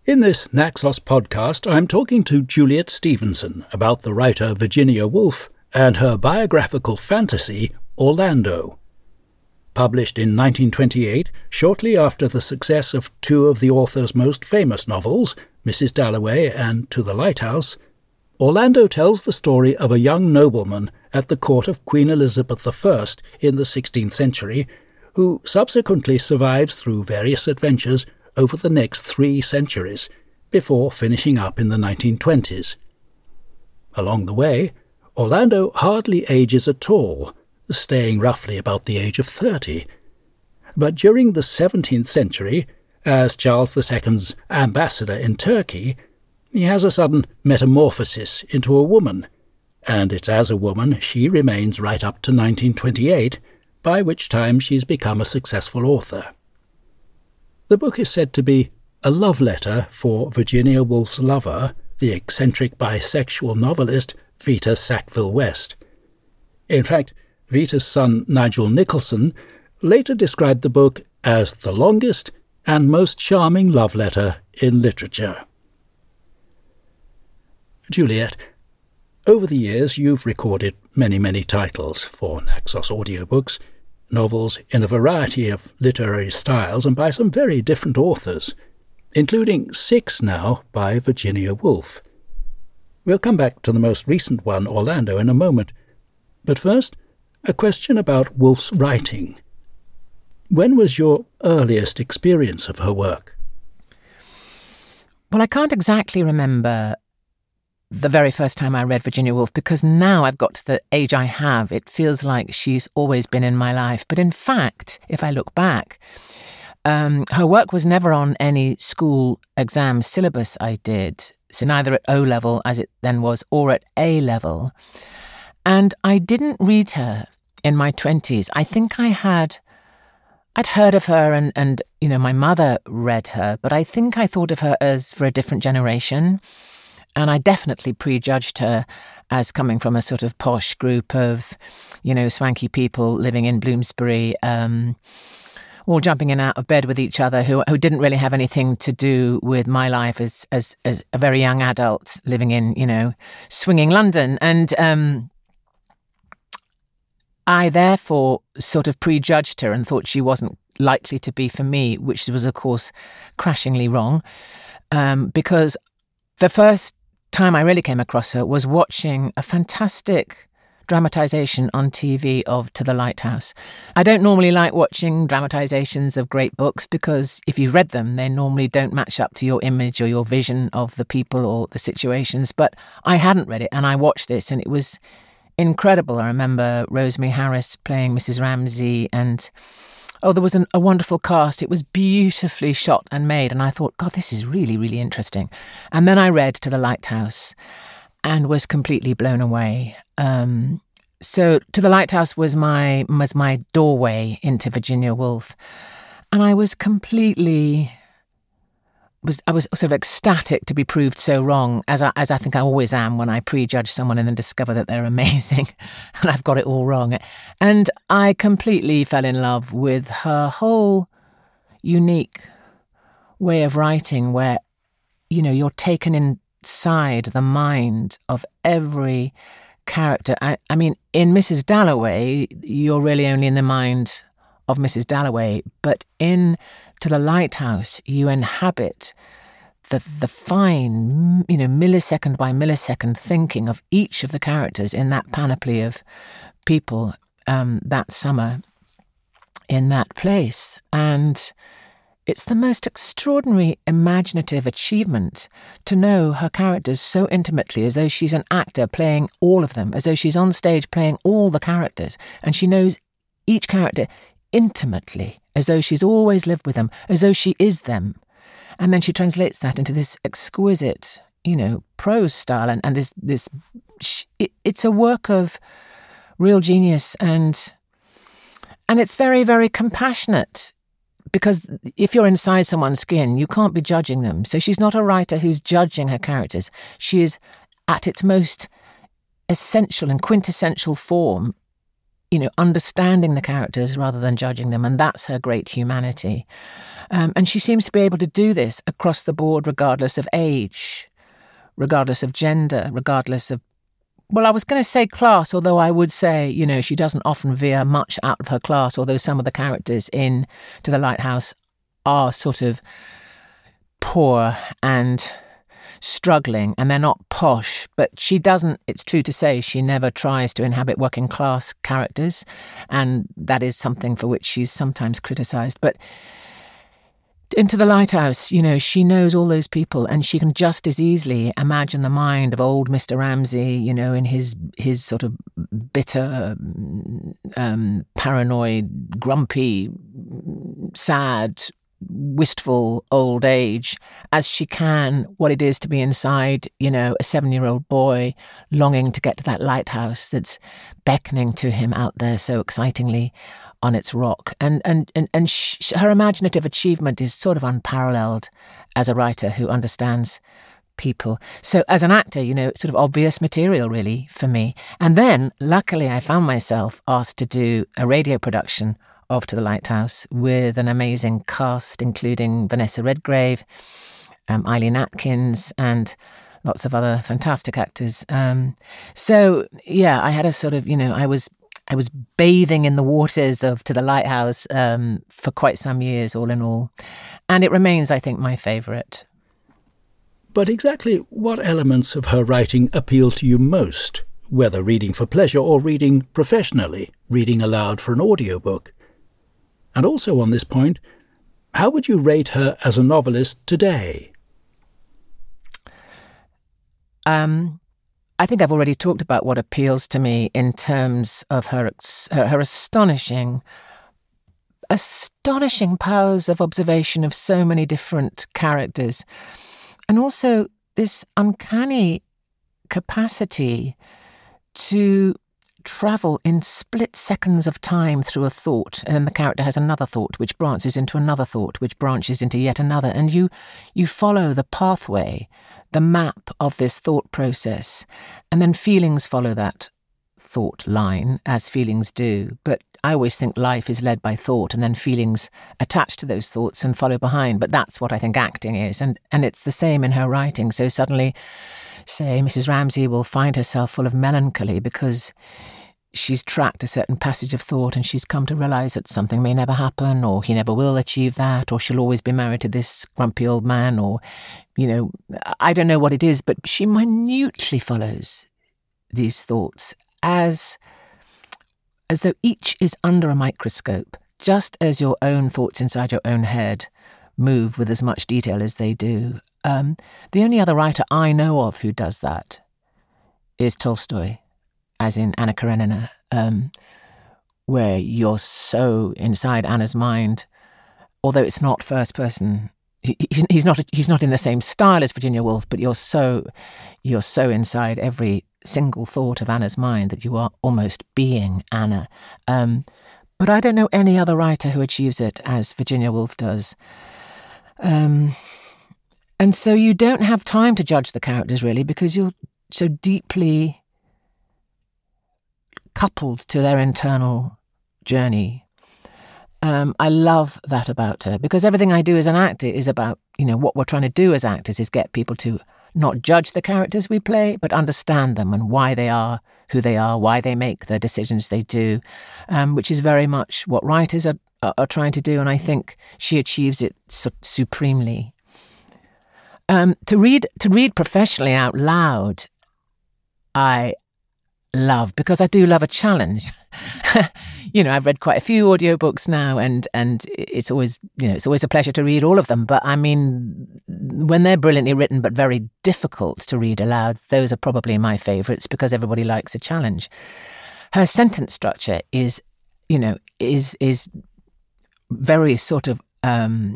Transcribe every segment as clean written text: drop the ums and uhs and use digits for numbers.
In this Naxos podcast, I'm talking to Juliet Stevenson about the writer Virginia Woolf and her biographical fantasy, Orlando. Published in 1928, shortly after the success of two of the author's most famous novels, Mrs. Dalloway and To the Lighthouse, Orlando tells the story of a young nobleman at the court of Queen Elizabeth I in the 16th century, who subsequently survives through various adventures over the next 3 centuries, before finishing up in the 1920s. Along the way, Orlando hardly ages at all, staying roughly about the age of 30. But during the 17th century, as Charles II's ambassador in Turkey, he has a sudden metamorphosis into a woman, and it's as a woman she remains right up to 1928, by which time she's become a successful author. The book is said to be a love letter for Virginia Woolf's lover, the eccentric bisexual novelist Vita Sackville-West. In fact, Vita's son Nigel Nicholson later described the book as the longest and most charming love letter in literature. Juliet, over the years you've recorded many titles for Naxos audiobooks, novels in a variety of literary styles and by some very different authors, including 6 now by Virginia Woolf. We'll come back to the most recent one, Orlando, in a moment. But first, a question about Woolf's writing. When was your earliest experience of her work? Well, I can't exactly remember the very first time I read Virginia Woolf, because now I've got to the age I have, it feels like she's always been in my life. But in fact, if I look back, her work was never on any school exam syllabus I did, so neither at O-level, as it then was, or at A-level. And I didn't read her in my 20s. I think I'd heard of her and my mother read her, but I think I thought of her as for a different generation. And I definitely prejudged her as coming from a sort of posh group of, swanky people living in Bloomsbury, all jumping in and out of bed with each other, who didn't really have anything to do with my life as a very young adult living in, swinging London. And I therefore sort of prejudged her and thought she wasn't likely to be for me, which was, of course, crashingly wrong, because the first time I really came across her was watching a fantastic dramatisation on TV of To the Lighthouse. I don't normally like watching dramatisations of great books because if you've read them, they normally don't match up to your image or your vision of the people or the situations. But I hadn't read it and I watched this and it was incredible. I remember Rosemary Harris playing Mrs. Ramsay and there was a wonderful cast. It was beautifully shot and made. And I thought, God, this is really, really interesting. And then I read To the Lighthouse and was completely blown away. So To the Lighthouse was my doorway into Virginia Woolf. And I was I was sort of ecstatic to be proved so wrong, as I think I always am when I prejudge someone and then discover that they're amazing and I've got it all wrong. And I completely fell in love with her whole unique way of writing where, you're taken inside the mind of every character. I mean, in Mrs. Dalloway, you're really only in the mind of Mrs. Dalloway, but in To the Lighthouse, you inhabit the fine, millisecond by millisecond thinking of each of the characters in that panoply of people that summer in that place. And it's the most extraordinary imaginative achievement to know her characters so intimately, as though she's an actor playing all of them, as though she's on stage playing all the characters, and she knows each character intimately, as though she's always lived with them, as though she is them. And then she translates that into this exquisite, prose style. And it's a work of real genius. And it's very, very compassionate, because if you're inside someone's skin, you can't be judging them. So she's not a writer who's judging her characters. She is, at its most essential and quintessential form, understanding the characters rather than judging them, and that's her great humanity. And she seems to be able to do this across the board, regardless of age, regardless of gender, regardless of, well, I was going to say class, although I would say, she doesn't often veer much out of her class, although some of the characters in To the Lighthouse are sort of poor and struggling, and they're not posh, but she doesn't, it's true to say, she never tries to inhabit working class characters, and that is something for which she's sometimes criticised. But into The Lighthouse, she knows all those people, and she can just as easily imagine the mind of old Mr. Ramsay, in his sort of bitter, paranoid, grumpy, sad, wistful old age, as she can what it is to be inside, a 7-year-old boy longing to get to that lighthouse that's beckoning to him out there so excitingly on its rock. And her imaginative achievement is sort of unparalleled as a writer who understands people. So as an actor, it's sort of obvious material really for me. And then luckily I found myself asked to do a radio production of To the Lighthouse with an amazing cast, including Vanessa Redgrave, Eileen Atkins, and lots of other fantastic actors. So yeah, I had a sort of, I was bathing in the waters of To the Lighthouse for quite some years, all in all. And it remains, I think, my favourite. But exactly what elements of her writing appeal to you most, whether reading for pleasure or reading professionally, reading aloud for an audiobook? And also on this point, how would you rate her as a novelist today? I think I've already talked about what appeals to me in terms of her astonishing powers of observation of so many different characters, and also this uncanny capacity to travel in split seconds of time through a thought, and then the character has another thought which branches into another thought which branches into yet another, and you follow the pathway, the map of this thought process, and then feelings follow that thought line, as feelings do. But I always think life is led by thought, and then feelings attach to those thoughts and follow behind. But that's what I think acting is, and it's the same in her writing. So suddenly, say, Mrs. Ramsay will find herself full of melancholy because she's tracked a certain passage of thought, and she's come to realise that something may never happen, or he never will achieve that, or she'll always be married to this grumpy old man, or, I don't know what it is, but she minutely follows these thoughts as though each is under a microscope, just as your own thoughts inside your own head move with as much detail as they do. The only other writer I know of who does that is Tolstoy, as in Anna Karenina, where you're so inside Anna's mind, although it's not first person. He's not in the same style as Virginia Woolf, but you're so inside every single thought of Anna's mind that you are almost being Anna. But I don't know any other writer who achieves it as Virginia Woolf does. And so you don't have time to judge the characters really, because you're so deeply coupled to their internal journey. I love that about her, because everything I do as an actor is about, what we're trying to do as actors is get people to not judge the characters we play, but understand them and why they are who they are, why they make the decisions they do, which is very much what writers are trying to do, and I think she achieves it supremely. To read professionally out loud, I love, because I do love a challenge. I've read quite a few audiobooks now, and it's always a pleasure to read all of them. But I mean, when they're brilliantly written but very difficult to read aloud, those are probably my favourites, because everybody likes a challenge. Her sentence structure is very sort of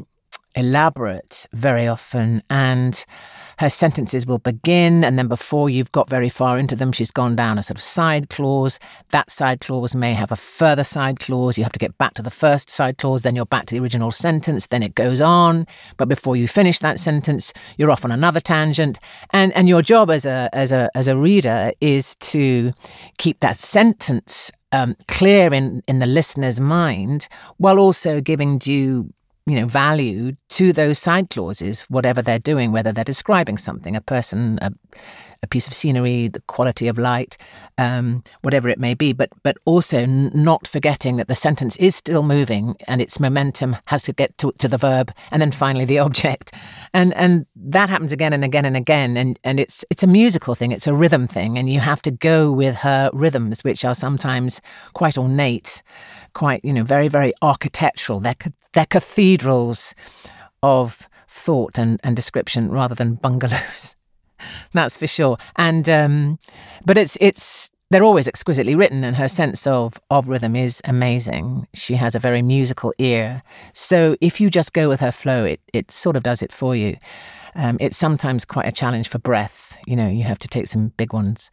elaborate very often, and her sentences will begin, and then before you've got very far into them, she's gone down a sort of side clause. That side clause may have a further side clause. You have to get back to the first side clause, then you're back to the original sentence, then it goes on. But before you finish that sentence, you're off on another tangent. And your job as a reader is to keep that sentence clear in the listener's mind, while also giving due value to those side clauses, whatever they're doing, whether they're describing something, a person, a piece of scenery, the quality of light, whatever it may be, but also not forgetting that the sentence is still moving and its momentum has to get to the verb and then finally the object. And that happens again and again and again. And it's a musical thing, it's a rhythm thing, and you have to go with her rhythms, which are sometimes quite ornate, quite, very, very architectural. They're cathedrals of thought and description rather than bungalows. That's for sure. And but they're always exquisitely written, and her sense of rhythm is amazing. She has a very musical ear. So if you just go with her flow, it sort of does it for you. It's sometimes quite a challenge for breath. You have to take some big ones.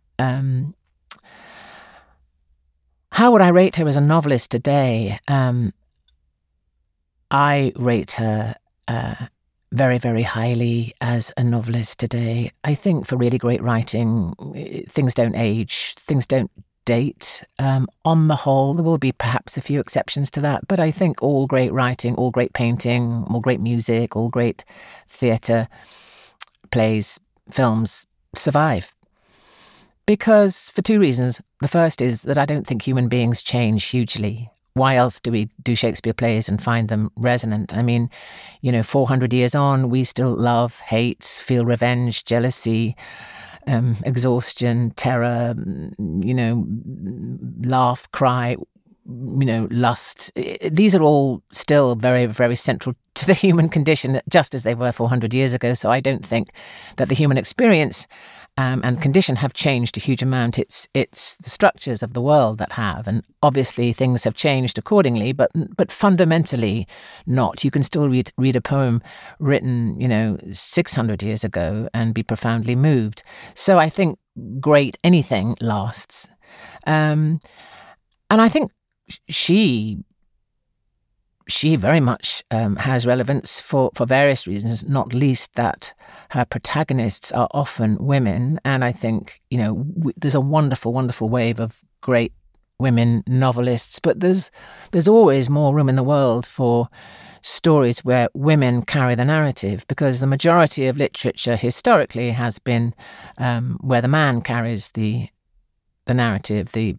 How would I rate her as a novelist today? I rate her very, very highly as a novelist today. I think for really great writing, things don't age, things don't date. On the whole, there will be perhaps a few exceptions to that, but I think all great writing, all great painting, all great music, all great theatre, plays, films survive. Because for two reasons. The first is that I don't think human beings change hugely. Why else do we do Shakespeare plays and find them resonant? I mean, 400 years on, we still love, hate, feel revenge, jealousy, exhaustion, terror, laugh, cry, lust. These are all still very, very central to the human condition, just as they were 400 years ago. So I don't think that the human experience and condition have changed a huge amount. It's the structures of the world that have, and obviously things have changed accordingly, but fundamentally not. You can still read a poem written 600 years ago and be profoundly moved. So I think great anything lasts, and I think she very much has relevance for various reasons, not least that her protagonists are often women. And I think, there's a wonderful, wonderful wave of great women novelists, but there's always more room in the world for stories where women carry the narrative, because the majority of literature historically has been where the man carries the narrative, the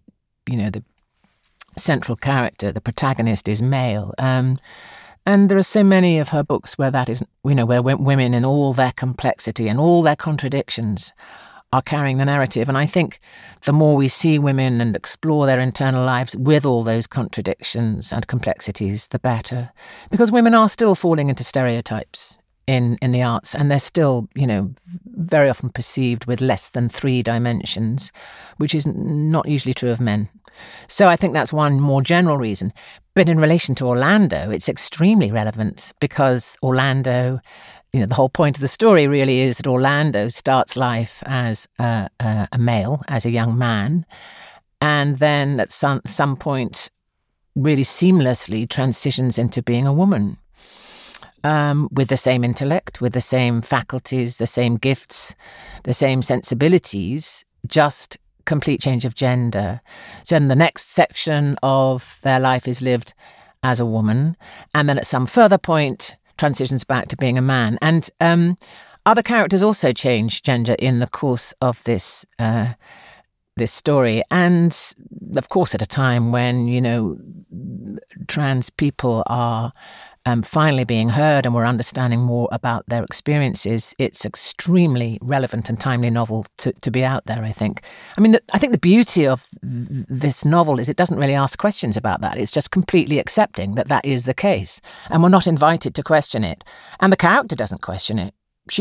central character, the protagonist, is male. And there are so many of her books where that is, where women in all their complexity and all their contradictions are carrying the narrative. And I think the more we see women and explore their internal lives with all those contradictions and complexities, the better. Because women are still falling into stereotypes in the arts, and they're still, very often perceived with less than 3 dimensions, which is not usually true of men. So I think that's one more general reason. But in relation to Orlando, it's extremely relevant, because Orlando, the whole point of the story really is that Orlando starts life as a male, as a young man, and then at some point really seamlessly transitions into being a woman. With the same intellect, with the same faculties, the same gifts, the same sensibilities, just complete change of gender. So then the next section of their life is lived as a woman, and then at some further point transitions back to being a man. And other characters also change gender in the course of this story, and of course at a time when trans people are finally being heard and we're understanding more about their experiences. It's extremely relevant and timely novel to be out there, I think. I mean, I think the beauty of this novel is it doesn't really ask questions about that. It's just completely accepting that is the case, and we're not invited to question it. And the character doesn't question it.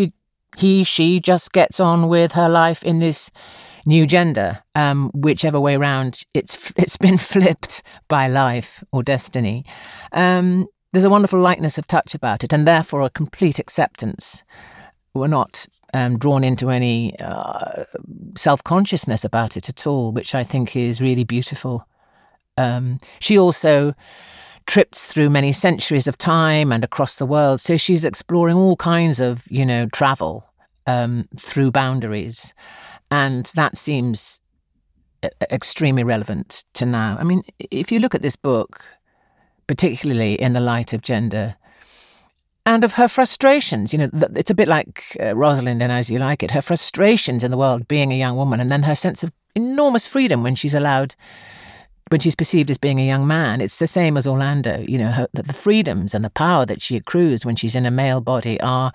She just gets on with her life in this new gender, whichever way round it's been flipped by life or destiny. there's a wonderful lightness of touch about it, and therefore a complete acceptance. We're not drawn into any self-consciousness about it at all, which I think is really beautiful. She also trips through many centuries of time and across the world, so she's exploring all kinds of, travel through boundaries, and that seems extremely relevant to now. I mean, if you look at this book, particularly in the light of gender and of her frustrations, it's a bit like Rosalind in As You Like It, her frustrations in the world being a young woman, and then her sense of enormous freedom when she's perceived as being a young man. It's the same as Orlando, the freedoms and the power that she accrues when she's in a male body are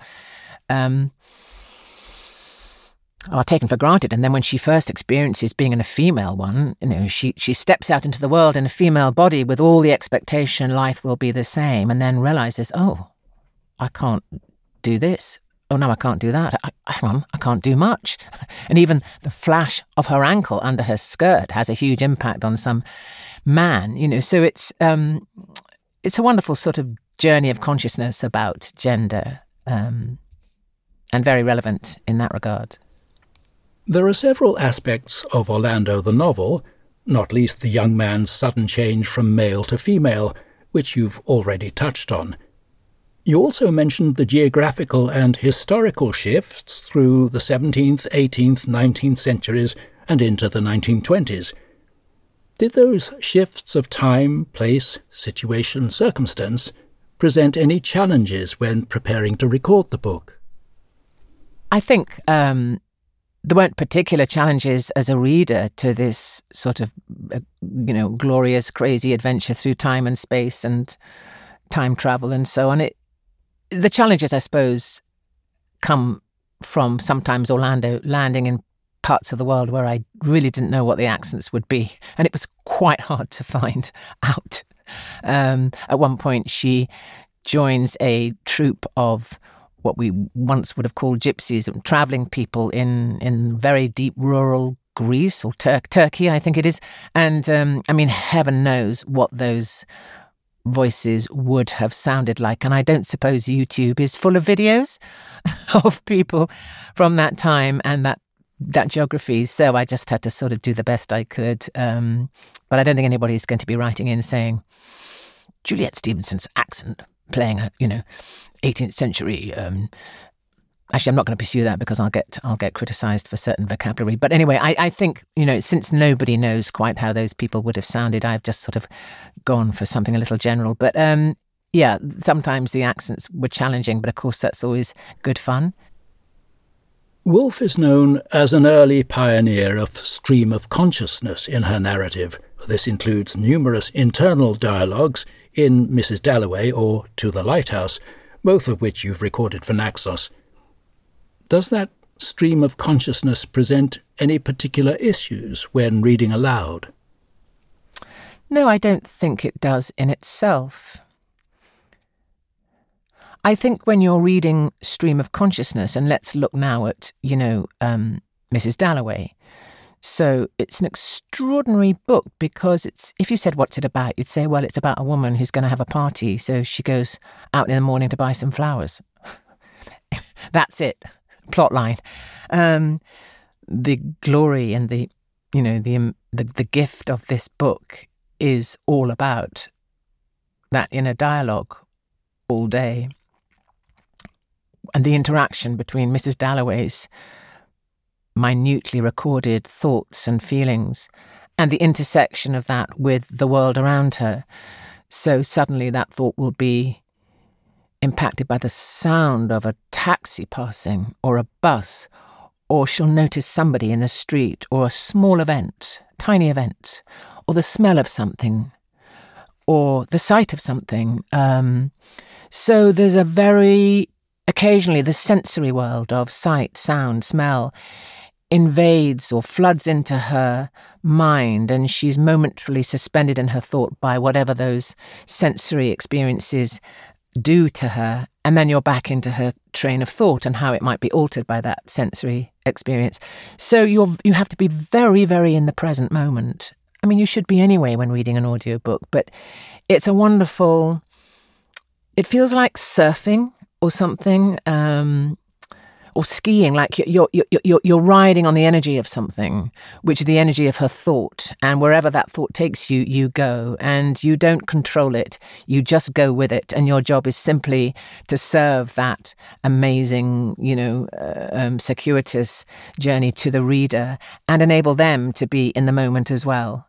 taken for granted. And then when she first experiences being in a female one, she steps out into the world in a female body with all the expectation life will be the same, and then realises, oh, I can't do this. Oh, no, I can't do that. Hang on, I can't do much. And even the flash of her ankle under her skirt has a huge impact on some man, So it's a wonderful sort of journey of consciousness about gender, and very relevant in that regard. There are several aspects of Orlando the novel, not least the young man's sudden change from male to female, which you've already touched on. You also mentioned the geographical and historical shifts through the 17th, 18th, 19th centuries and into the 1920s. Did those shifts of time, place, situation, circumstance present any challenges when preparing to record the book? I think there weren't particular challenges as a reader to this sort of, glorious, crazy adventure through time and space and time travel and so on. The challenges, I suppose, come from sometimes Orlando landing in parts of the world where I really didn't know what the accents would be, and it was quite hard to find out. At one point, she joins a troupe of what we once would have called gypsies, travelling people in very deep rural Greece or Turkey, I think it is. And heaven knows what those voices would have sounded like. And I don't suppose YouTube is full of videos of people from that time and that geography. So I just had to sort of do the best I could. But I don't think anybody's going to be writing in saying Juliet Stevenson's accent playing a 18th century. Actually, I'm not going to pursue that because I'll get criticised for certain vocabulary. But anyway, I think, since nobody knows quite how those people would have sounded, I've just sort of gone for something a little general. But sometimes the accents were challenging, but of course that's always good fun. Woolf is known as an early pioneer of stream of consciousness in her narrative. This includes numerous internal dialogues in Mrs. Dalloway or To the Lighthouse, both of which you've recorded for Naxos. Does that stream of consciousness present any particular issues when reading aloud? No, I don't think it does in itself. I think when you're reading stream of consciousness, and let's look now at, Mrs. Dalloway. So it's an extraordinary book because if you said, what's it about? You'd say, well, it's about a woman who's going to have a party. So she goes out in the morning to buy some flowers. That's it. Plot line. The glory and the gift of this book is all about that inner dialogue all day. And the interaction between Mrs. Dalloway's minutely recorded thoughts and feelings and the intersection of that with the world around her. So suddenly that thought will be impacted by the sound of a taxi passing or a bus, or she'll notice somebody in the street or a small event, tiny event, or the smell of something or the sight of something. So there's occasionally the sensory world of sight, sound, smell invades or floods into her mind, and she's momentarily suspended in her thought by whatever those sensory experiences do to her, and then you're back into her train of thought and how it might be altered by that sensory experience. So you have to be very, very in the present moment. I mean, you should be anyway when reading an audiobook, but it's a wonderful it feels like surfing or something, or skiing, like you're riding on the energy of something, which is the energy of her thought. And wherever that thought takes you, you go, and you don't control it. You just go with it. And your job is simply to serve that amazing, circuitous journey to the reader and enable them to be in the moment as well.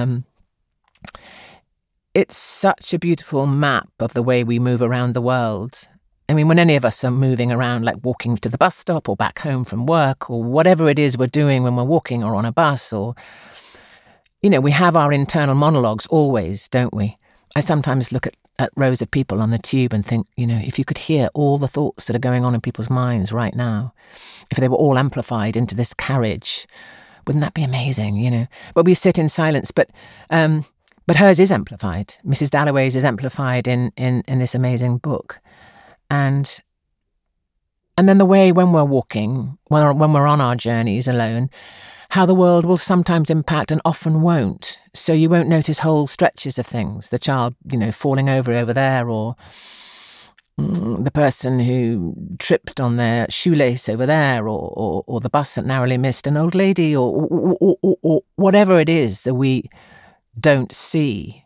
It's such a beautiful map of the way we move around the world. I mean, when any of us are moving around, like walking to the bus stop or back home from work or whatever it is we're doing when we're walking or on a bus, or, we have our internal monologues always, don't we? I sometimes look at rows of people on the tube and think, if you could hear all the thoughts that are going on in people's minds right now, if they were all amplified into this carriage, wouldn't that be amazing, But we sit in silence, but hers is amplified. Mrs. Dalloway's is amplified in this amazing book. And then the way when we're walking, when we're on our journeys alone, how the world will sometimes impact and often won't. So you won't notice whole stretches of things, the child, falling over there, or the person who tripped on their shoelace over there, or the bus that narrowly missed an old lady, or whatever it is that we don't see,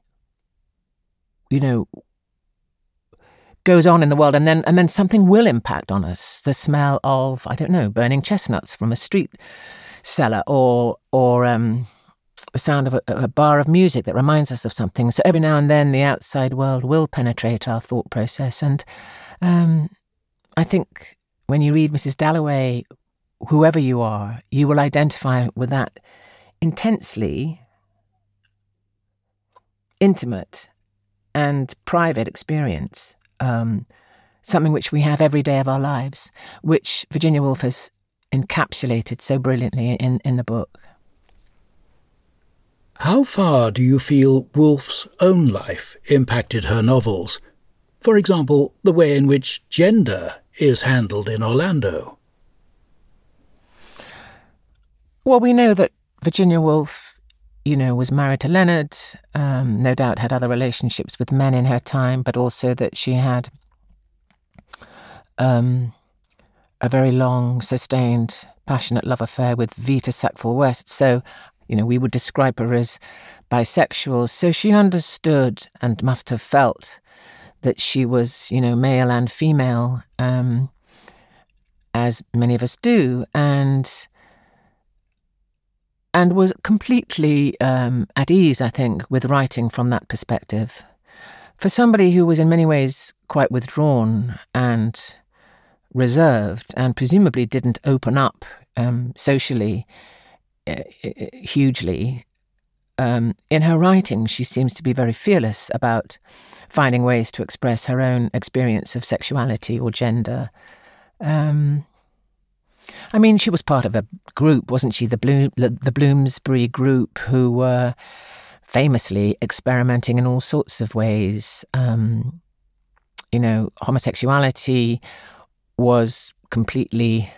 goes on in the world, and then something will impact on us. The smell of, burning chestnuts from a street cellar, or the sound of a bar of music that reminds us of something. So every now and then the outside world will penetrate our thought process. And I think when you read Mrs. Dalloway, whoever you are, you will identify with that intensely intimate and private experience. Something which we have every day of our lives, which Virginia Woolf has encapsulated so brilliantly in the book. How far do you feel Woolf's own life impacted her novels? For example, the way in which gender is handled in Orlando. Well, we know that Virginia Woolf, was married to Leonard, no doubt had other relationships with men in her time, but also that she had a very long, sustained, passionate love affair with Vita Sackville-West. So, we would describe her as bisexual. So she understood and must have felt that she was, male and female, as many of us do, and was completely at ease, I think, with writing from that perspective. For somebody who was in many ways quite withdrawn and reserved, and presumably didn't open up socially hugely, in her writing she seems to be very fearless about finding ways to express her own experience of sexuality or gender. She was part of a group, wasn't she? The Bloomsbury group, who were famously experimenting in all sorts of ways. Homosexuality was completely...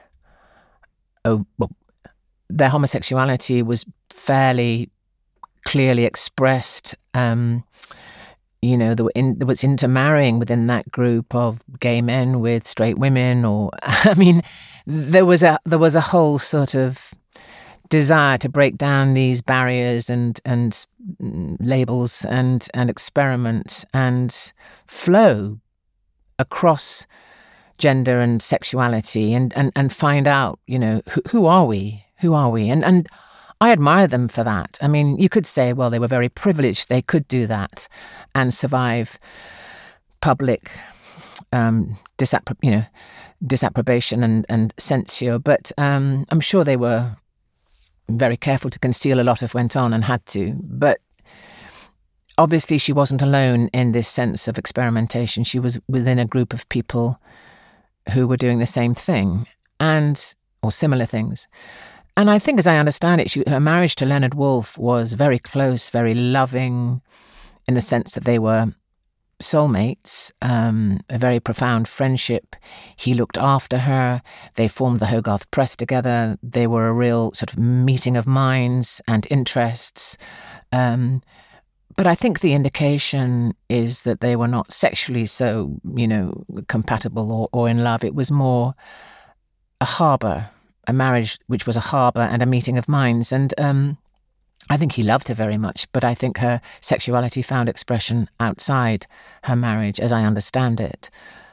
their homosexuality was fairly clearly expressed. There was intermarrying within that group of gay men with straight women, or there was a whole sort of desire to break down these barriers and labels and experiment and flow across gender and sexuality and find out, who are we? Who are we? And I admire them for that. You could say, well, they were very privileged. They could do that and survive public disapprobation and censure. But I'm sure they were very careful to conceal a lot of what went on and had to. But obviously she wasn't alone in this sense of experimentation. She was within a group of people who were doing the same thing or similar things. And I think, as I understand it, her marriage to Leonard Woolf was very close, very loving, in the sense that they were soulmates, a very profound friendship. He looked after her. They formed the Hogarth Press together. They were a real sort of meeting of minds and interests. But I think the indication is that they were not sexually so, compatible or in love. It was more a harbour, a marriage which was a harbour and a meeting of minds. And I think he loved her very much, but I think her sexuality found expression outside her marriage, as I understand it.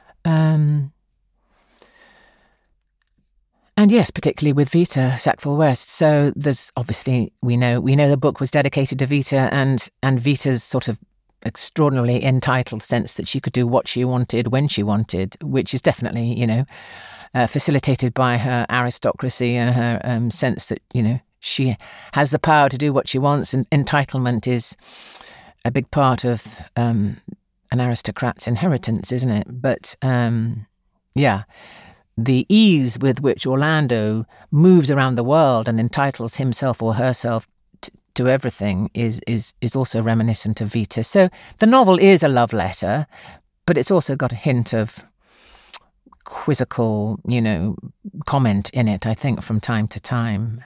And yes, particularly with Vita Sackville-West. So there's obviously, we know the book was dedicated to Vita and Vita's sort of extraordinarily entitled sense that she could do what she wanted when she wanted, which is definitely, facilitated by her aristocracy and her sense that, she has the power to do what she wants, and entitlement is a big part of an aristocrat's inheritance, isn't it? But, the ease with which Orlando moves around the world and entitles himself or herself to everything is also reminiscent of Vita. So the novel is a love letter, but it's also got a hint of quizzical, comment in it, I think, from time to time.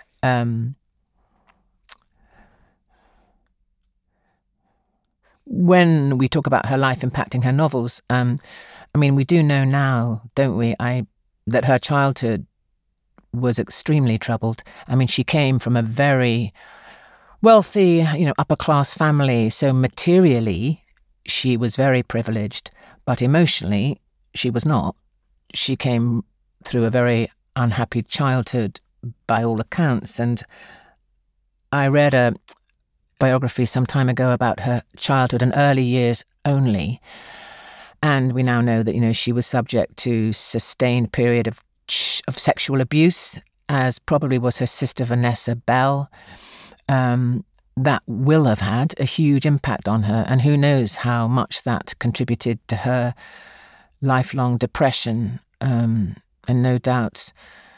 When we talk about her life impacting her novels, we do know now, don't we, that her childhood was extremely troubled. She came from a very wealthy, upper-class family, so materially she was very privileged, but emotionally she was not. She came through a very unhappy childhood by all accounts, and I read a biography some time ago about her childhood and early years only, and we now know that she was subject to sustained period of sexual abuse, as probably was her sister Vanessa Bell. That will have had a huge impact on her, and who knows how much that contributed to her lifelong depression, and no doubt,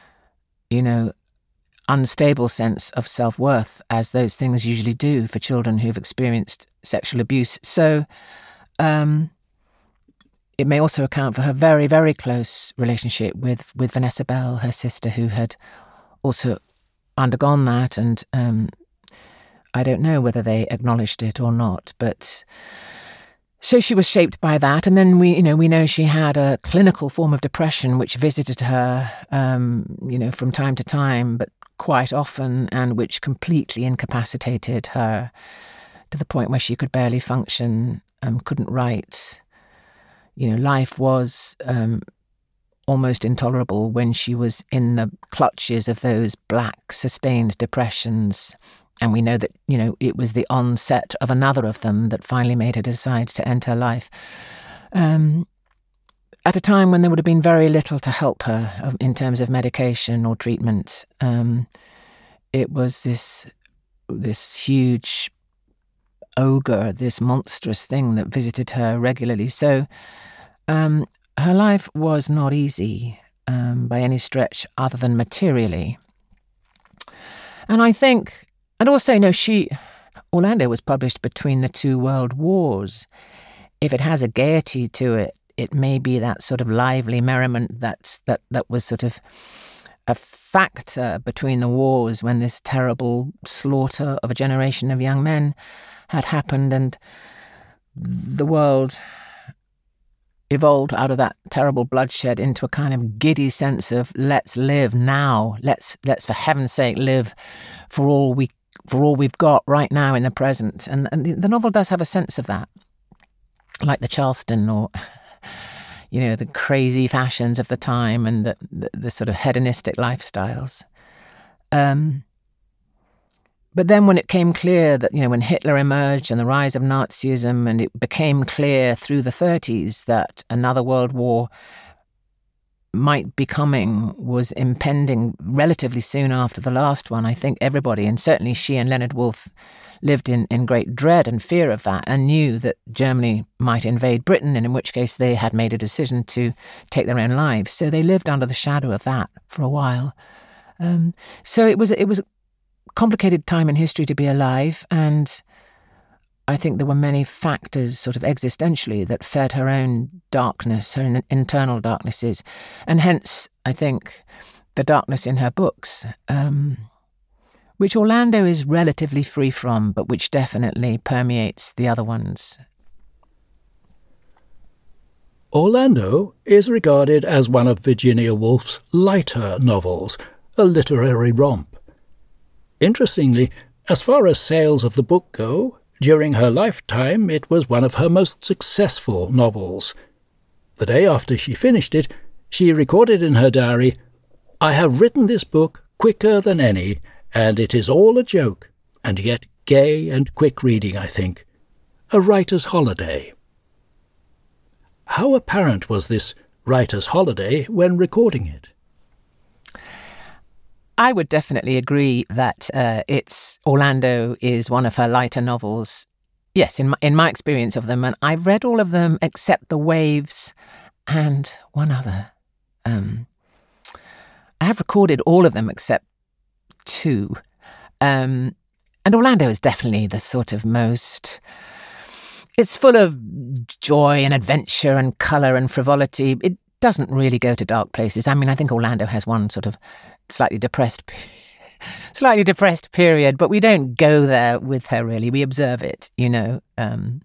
unstable sense of self-worth, as those things usually do for children who've experienced sexual abuse. So it may also account for her very, very close relationship with Vanessa Bell, her sister, who had also undergone that, and I don't know whether they acknowledged it or not, but so she was shaped by that. And then we know she had a clinical form of depression which visited her, from time to time, but quite often, and which completely incapacitated her to the point where she could barely function, couldn't write. Life was almost intolerable when she was in the clutches of those black, sustained depressions. And we know that, it was the onset of another of them that finally made her decide to end her life. At a time when there would have been very little to help her in terms of medication or treatment. It was this huge ogre, this monstrous thing that visited her regularly. So her life was not easy by any stretch other than materially. And I think, and also, Orlando was published between the two world wars. If it has a gaiety to it, it may be that sort of lively merriment that was sort of a factor between the wars, when this terrible slaughter of a generation of young men had happened, and the world evolved out of that terrible bloodshed into a kind of giddy sense of let's live now, let's for heaven's sake live for all we've got right now in the present. And the novel does have a sense of that, like the Charleston or the crazy fashions of the time and the sort of hedonistic lifestyles. But then when it came clear that, when Hitler emerged and the rise of Nazism, and it became clear through the 30s that another world war might be coming, was impending relatively soon after the last one, I think everybody, and certainly she and Leonard Woolf, lived in great dread and fear of that, and knew that Germany might invade Britain, and in which case they had made a decision to take their own lives. So they lived under the shadow of that for a while. So it was a complicated time in history to be alive, and I think there were many factors sort of existentially that fed her own darkness, her internal darknesses, and hence, I think, the darkness in her books, which Orlando is relatively free from, but which definitely permeates the other ones. Orlando is regarded as one of Virginia Woolf's lighter novels, a literary romp. Interestingly, as far as sales of the book go, during her lifetime it was one of her most successful novels. The day after she finished it, she recorded in her diary, "I have written this book quicker than any, and it is all a joke, and yet gay and quick reading, I think. A writer's holiday." How apparent was this writer's holiday when recording it? I would definitely agree that Orlando is one of her lighter novels. Yes, in my experience of them, and I've read all of them except The Waves and one other. I have recorded all of them except two. And Orlando is definitely the sort of most... It's full of joy and adventure and colour and frivolity. It doesn't really go to dark places. I mean, I think Orlando has one sort of slightly depressed period, but we don't go there with her, really. We observe it, And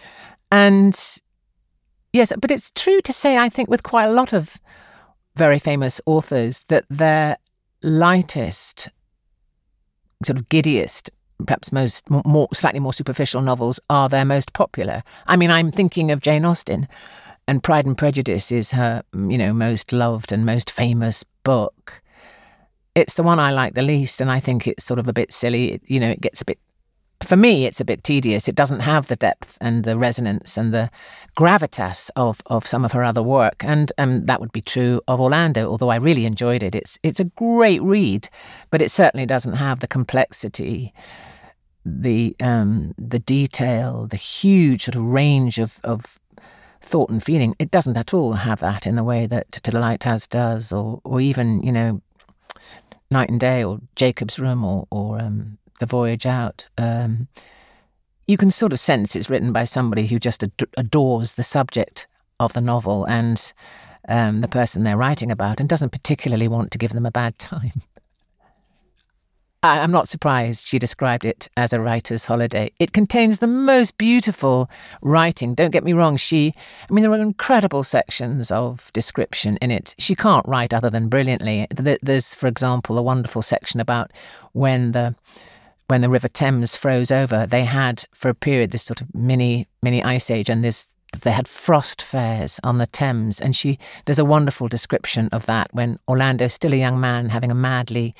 yes, but it's true to say, I think, with quite a lot of very famous authors, that their lightest, sort of giddiest, perhaps slightly more superficial novels are their most popular. I mean, I'm thinking of Jane Austen, and Pride and Prejudice is her, most loved and most famous book. It's the one I like the least, and I think it's sort of a bit silly. It gets a bit... For me, it's a bit tedious. It doesn't have the depth and the resonance and the gravitas of some of her other work. And that would be true of Orlando, although I really enjoyed it. It's a great read, but it certainly doesn't have the complexity, the detail, the huge sort of range of thought and feeling. It doesn't at all have that in the way that To the Lighthouse does, or even, Night and Day or Jacob's Room or The Voyage Out. You can sort of sense it's written by somebody who just adores the subject of the novel and the person they're writing about, and doesn't particularly want to give them a bad time. I'm not surprised she described it as a writer's holiday. It contains the most beautiful writing. Don't get me wrong, there are incredible sections of description in it. She can't write other than brilliantly. There's, for example, a wonderful section about when the River Thames froze over. They had, for a period, this sort of mini ice age, and they had frost fairs on the Thames. And there's a wonderful description of that when Orlando's still a young man having a madly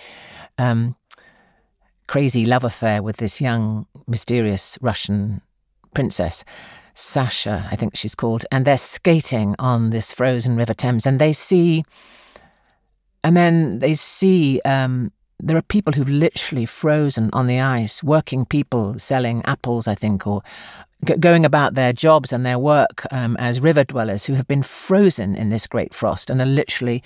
crazy love affair with this young, mysterious Russian princess, Sasha, I think she's called, and they're skating on this frozen River Thames, and they see there are people who've literally frozen on the ice, working people selling apples, I think, or going about their jobs and their work as river dwellers who have been frozen in this great frost and are literally,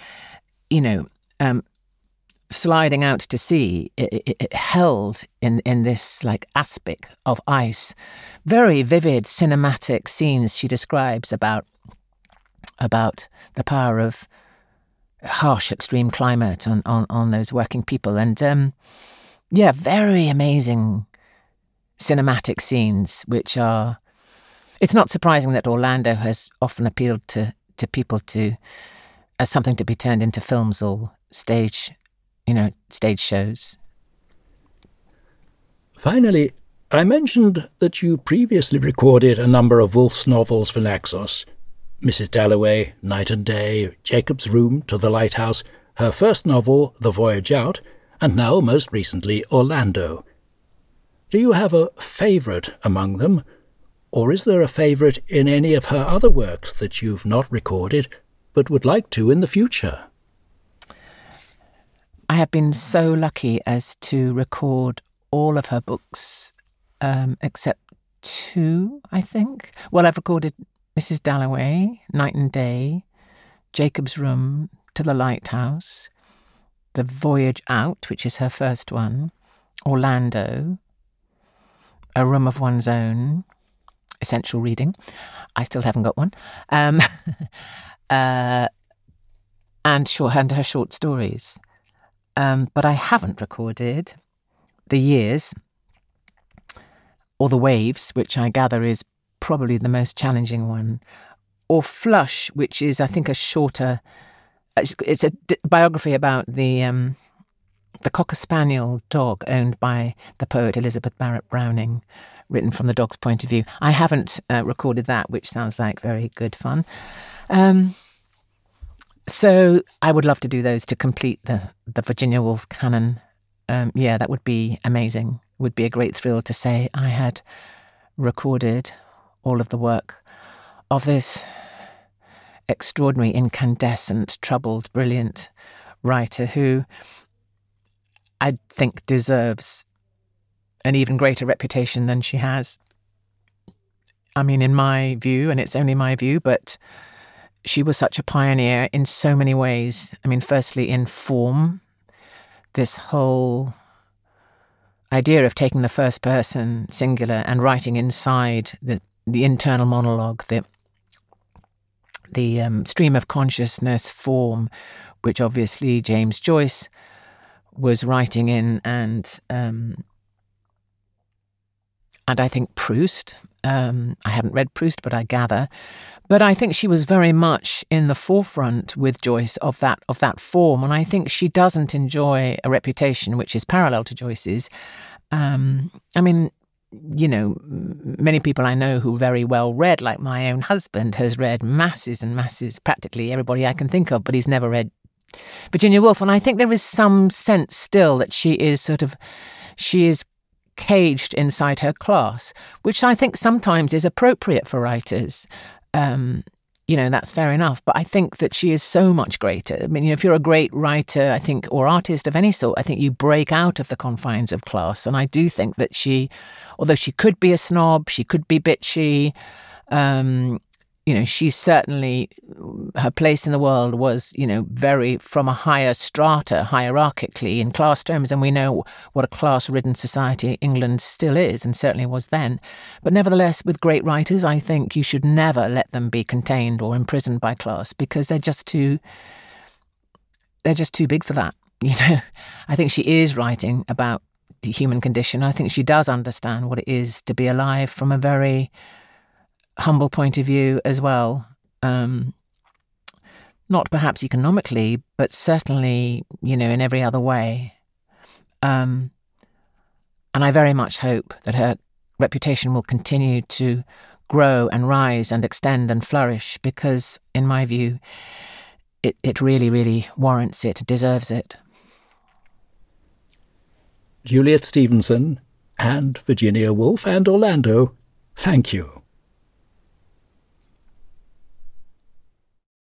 sliding out to sea, it held in this like aspic of ice. Very vivid cinematic scenes she describes about the power of harsh extreme climate on those working people. And very amazing cinematic scenes, which are... It's not surprising that Orlando has often appealed to people as something to be turned into films or stage shows. Finally, I mentioned that you previously recorded a number of Woolf's novels for Naxos: Mrs. Dalloway, Night and Day, Jacob's Room, To the Lighthouse, her first novel, The Voyage Out, and now, most recently, Orlando. Do you have a favourite among them, or is there a favourite in any of her other works that you've not recorded but would like to in the future? I have been so lucky as to record all of her books, except two, I think. Well, I've recorded Mrs. Dalloway, Night and Day, Jacob's Room, To the Lighthouse, The Voyage Out, which is her first one, Orlando, A Room of One's Own, essential reading. I still haven't got one. And her short stories. But I haven't recorded The Years, or The Waves, which I gather is probably the most challenging one, or Flush, which is, I think, a shorter... It's a biography about the Cocker Spaniel dog owned by the poet Elizabeth Barrett Browning, written from the dog's point of view. I haven't recorded that, which sounds like very good fun. So I would love to do those to complete the Virginia Woolf canon. That would be amazing. It would be a great thrill to say I had recorded all of the work of this extraordinary, incandescent, troubled, brilliant writer who I think deserves an even greater reputation than she has. I mean, in my view, and it's only my view, but she was such a pioneer in so many ways. I mean, firstly, in form, this whole idea of taking the first person singular and writing inside the internal monologue, the stream of consciousness form, which obviously James Joyce was writing in, and I think Proust. I haven't read Proust, but I gather. But I think she was very much in the forefront with Joyce of that form, and I think she doesn't enjoy a reputation which is parallel to Joyce's. I mean, you know, many people I know who very well read, like my own husband, has read masses and masses, practically everybody I can think of, but he's never read Virginia Woolf. And I think there is some sense still that she is caged inside her class, which I think sometimes is appropriate for writers. That's fair enough. But I think that she is so much greater. I mean, if you're a great writer, I think, or artist of any sort, I think you break out of the confines of class. And I do think that she, although she could be a snob, she could be bitchy, she's certainly, her place in the world was, very from a higher strata, hierarchically in class terms, and we know what a class-ridden society England still is, and certainly was then. But nevertheless, with great writers, I think you should never let them be contained or imprisoned by class, because they're just too big for that. I think she is writing about the human condition. I think she does understand what it is to be alive from a very humble point of view as well. Not perhaps economically, but certainly, in every other way. And I very much hope that her reputation will continue to grow and rise and extend and flourish, because, in my view, it really, really warrants it, deserves it. Juliet Stevenson and Virginia Woolf and Orlando, thank you.